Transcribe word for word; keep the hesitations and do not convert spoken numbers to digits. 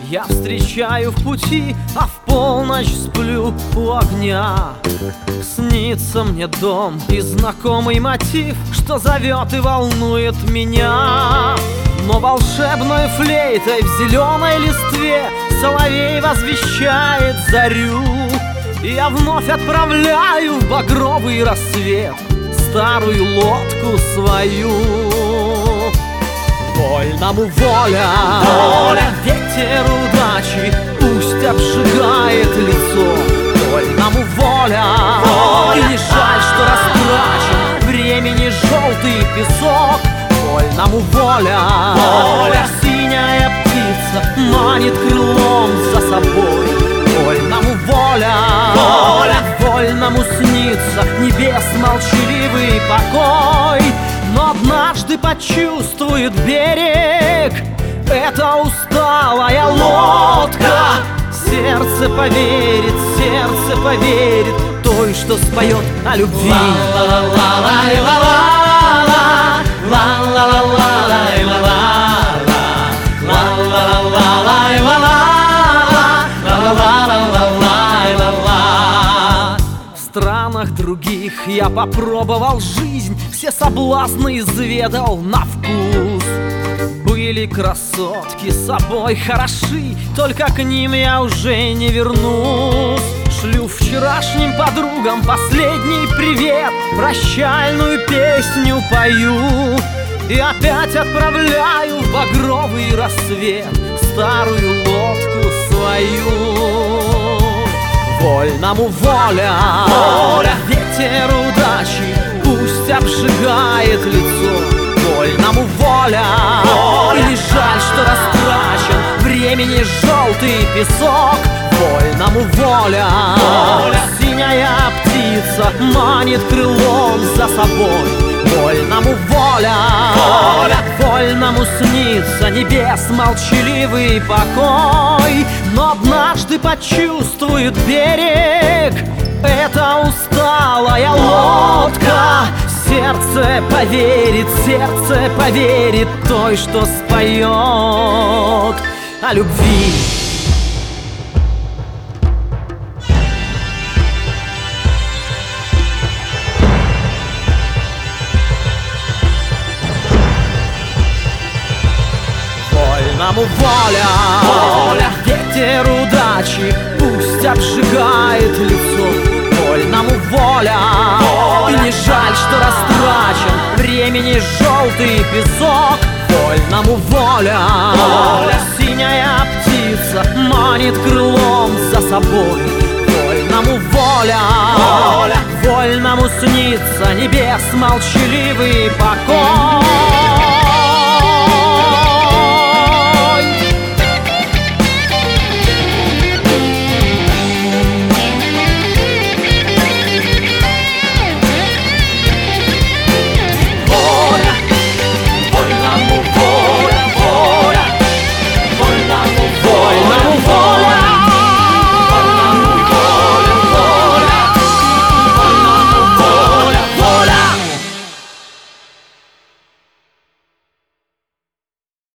я встречаю в пути, а в полночь сплю у огня. Снится мне дом и знакомый мотив, что зовет и волнует меня. Но волшебной флейтой в зеленой листве соловей возвещает зарю. И я вновь отправляю в багровый рассвет старую лодку свою. Вольному воля, воля, ветер удачи пусть обжигает лицо. Вольному воля, воля, и не жаль, что растрачен времени желтый песок. Вольному воля, воля, синяя птица манит крылом за собой. Вольному воля, воля, вольному снится небес молчаливый покой. Но однажды почувствует берег эта усталая лодка. Сердце поверит, сердце поверит той, что споет о любви. В странах других я попробовал жизнь, все соблазны изведал на вкус. Были красотки, собой хороши, только к ним я уже не вернусь. Шлю вчерашним подругам последний привет, прощальную песню пою. И опять отправляю в багровый рассвет старую лодку свою. Вольному воля, воля, ветер удачи пусть обжигает лицо. Вольному воля, воля, и не жаль, что растрачен времени желтый песок. Вольному воля, воля, синяя птица манит крылом за собой. Вольному воля, воля, вольному снится небес молчаливый покой. Но однажды почувствует берег эта усталая лодка. Сердце поверит, сердце поверит той, что споет о любви. Вольному воля, воля, ветер удачи пусть обжигает лицо. Вольному воля, воля, и не жаль, что растрачен времени желтый песок. Вольному воля, воля, синяя птица манит крылом за собой. Вольному воля, воля, вольному снится небес молчаливый покой.